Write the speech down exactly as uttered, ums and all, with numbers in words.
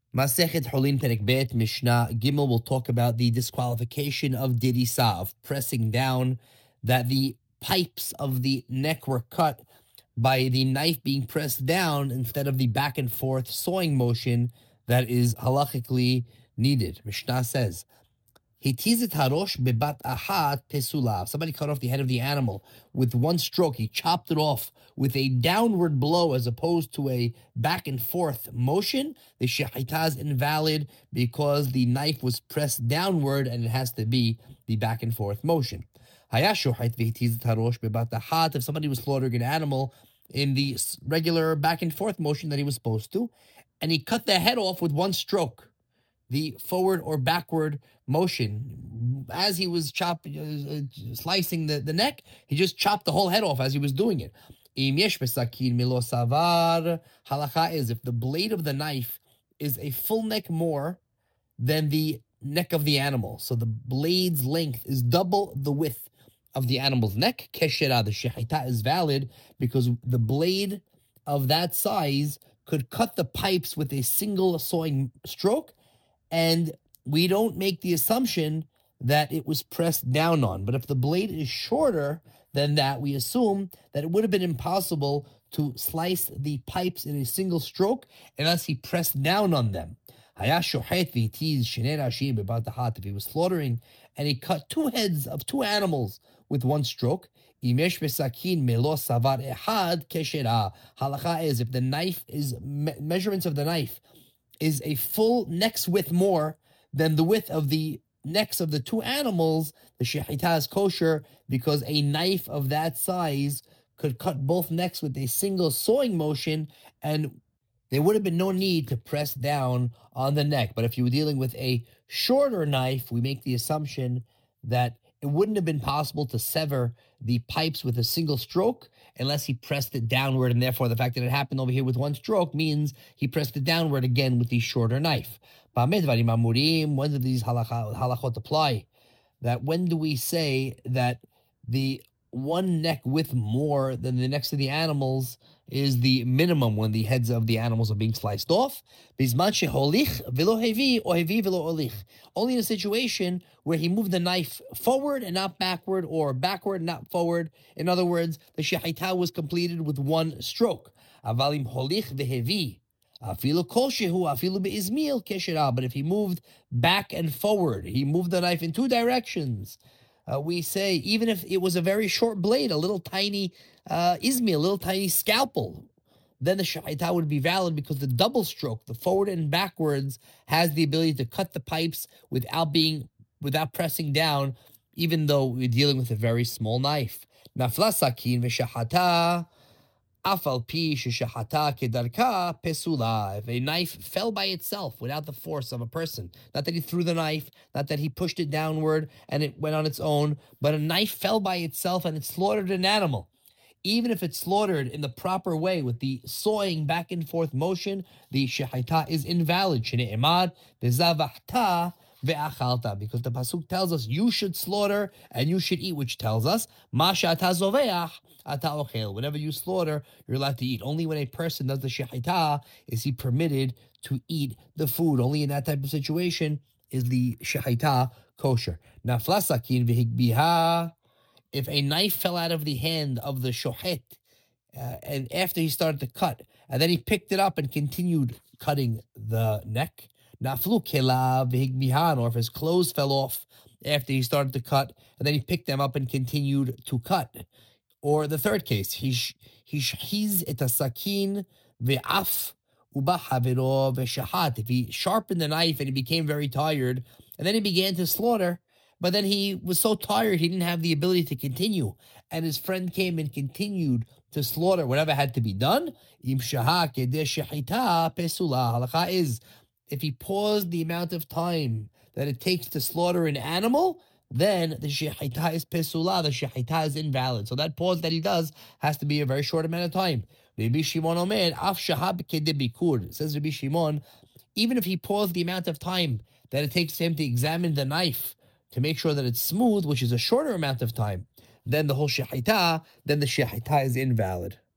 Masechet Holin Perek Bet Mishnah Gimel will talk about the disqualification of dirisa, of pressing down, that the pipes of the neck were cut by the knife being pressed down instead of the back and forth sawing motion that is halachically needed. Mishnah says, Hitizit harosh bebat ahat pesula. Somebody cut off the head of the animal with one stroke. He chopped it off with a downward blow as opposed to a back and forth motion. The shechita is invalid because the knife was pressed downward and it has to be the back and forth motion. If somebody was slaughtering an animal in the regular back and forth motion that he was supposed to, and he cut the head off with one stroke, the forward or backward motion, as he was chopping, uh, slicing the, the neck, he just chopped the whole head off as he was doing it. Halacha is, if the blade of the knife is a full neck more than the neck of the animal, so the blade's length is double the width of the animal's neck, keshera, the shechita is valid because the blade of that size could cut the pipes with a single sawing stroke, and we don't make the assumption that it was pressed down on. But if the blade is shorter than that, we assume that it would have been impossible to slice the pipes in a single stroke unless he pressed down on them. If he was slaughtering and he cut two heads of two animals with one stroke, halacha is, if the knife is, me- measurements of the knife is a full neck's width more than the width of the necks of the two animals, the shechita is kosher because a knife of that size could cut both necks with a single sawing motion, and there would have been no need to press down on the neck. But if you were dealing with a shorter knife, we make the assumption that it wouldn't have been possible to sever the pipes with a single stroke unless he pressed it downward, and therefore the fact that it happened over here with one stroke means he pressed it downward again with the shorter knife. When do these halachot apply? That when do we say that the one neck width more than the necks of the animals is the minimum when the heads of the animals are being sliced off? Only in a situation where he moved the knife forward and not backward, or backward and not forward. In other words, the shechita was completed with one stroke. But if he moved back and forward, he moved the knife in two directions, Uh, we say, even if it was a very short blade, a little tiny uh, izmi, a little tiny scalpel, then the shechita would be valid because the double stroke, the forward and backwards, has the ability to cut the pipes without being, without pressing down, even though we're dealing with a very small knife. Nafla sakin v'shechata. If a knife fell by itself without the force of a person, not that he threw the knife, not that he pushed it downward and it went on its own, but a knife fell by itself and it slaughtered an animal. Even if it's slaughtered in the proper way with the sawing back and forth motion, the shechita is invalid. Because the pasuk tells us you should slaughter and you should eat, which tells us whenever you slaughter, you're allowed to eat. Only when a person does the shechita is he permitted to eat the food. Only in that type of situation is the shechita kosher. If a knife fell out of the hand of the shochet, uh, and after he started to cut, and then he picked it up and continued cutting the neck, naflu kelav v'higbihan, or if his clothes fell off after he started to cut, and then he picked them up and continued to cut. Or the third case, he he he's et sakin ve'af ubahaviro ve'shahat. If he sharpened the knife and he became very tired, and then he began to slaughter, but then he was so tired he didn't have the ability to continue, and his friend came and continued to slaughter whatever had to be done. Im shahak edeh shechita pesula. Halacha is, if he paused the amount of time that it takes to slaughter an animal, then the shechita is pesula, the shechita is invalid. So that pause that he does has to be a very short amount of time. Rabbi Shimon omer, af shahab kedeh bikur. Says Rabbi Shimon, even if he paused the amount of time that it takes him to examine the knife to make sure that it's smooth, which is a shorter amount of time, then the whole shechita, then the shechita is invalid.